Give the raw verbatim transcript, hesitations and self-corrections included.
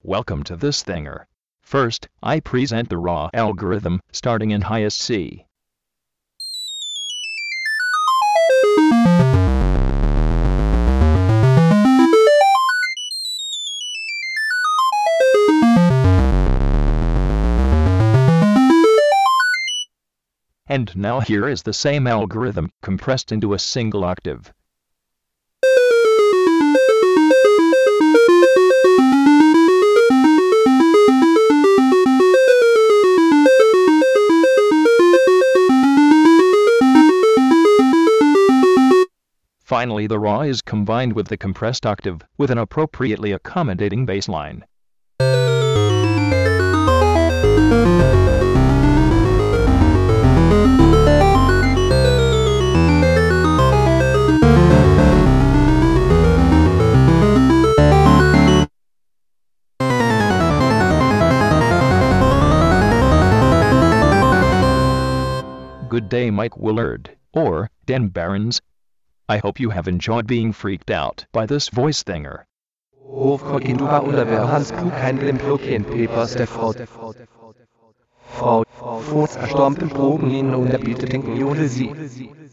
Welcome to this thinger. First, I present the raw algorithm, starting in highest C. And now here is the same algorithm, compressed into a single octave. Finally, the raw is combined with the compressed octave, with an appropriately accommodating bass line. Good day, Mike Willard, or Dan Barons. I hope you have enjoyed being freaked out by this voice thinger. Hofkognitura oder Hans Klug handelt im Plugin Papers der Frau. Frau Furz erstorben Drogen ihn und er bietet den Jule sie.